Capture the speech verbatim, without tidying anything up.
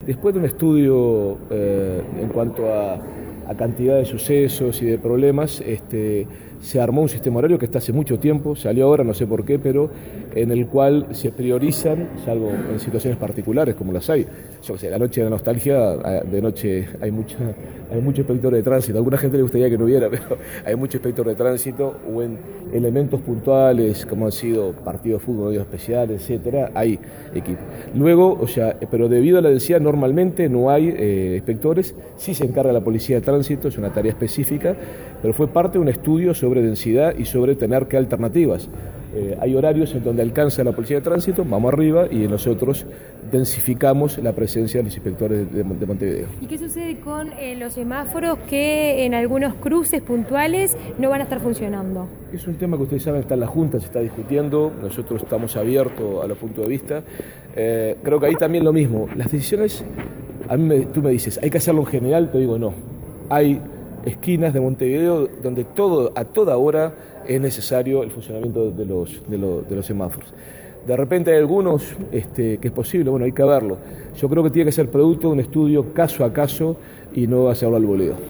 después de un estudio eh, en cuanto a, a cantidad de sucesos y de problemas, este, se armó un sistema horario que está hace mucho tiempo, salió ahora, no sé por qué, pero en el cual se priorizan, salvo en situaciones particulares como las hay. Yo qué sé, la noche de la nostalgia, de noche hay mucha, hay mucho inspector de tránsito. A alguna gente le gustaría que no hubiera, pero hay mucho inspector de tránsito, o en elementos puntuales, como han sido partidos de fútbol, días especiales, etcétera, hay equipo. Luego, o sea, pero debido a la densidad, normalmente no hay eh, inspectores, sí se encarga la policía de tránsito, es una tarea específica, pero fue parte de un estudio sobre densidad y sobre tener qué alternativas. Eh, hay horarios en donde alcanza la policía de tránsito, vamos arriba, y nosotros densificamos la presencia de los inspectores de, de Montevideo. ¿Y qué sucede con eh, los semáforos que en algunos cruces puntuales no van a estar funcionando? Es un tema que ustedes saben, está en la Junta, se está discutiendo, nosotros estamos abiertos a los puntos de vista. Eh, creo que ahí también lo mismo, las decisiones, a mí me, tú me dices, hay que hacerlo en general, te digo no. Hay esquinas de Montevideo donde todo, a toda hora es necesario el funcionamiento de los, de los, de los semáforos. De repente hay algunos este, que es posible, bueno, hay que verlo. Yo creo que tiene que ser producto de un estudio caso a caso y no hacerlo al voleo.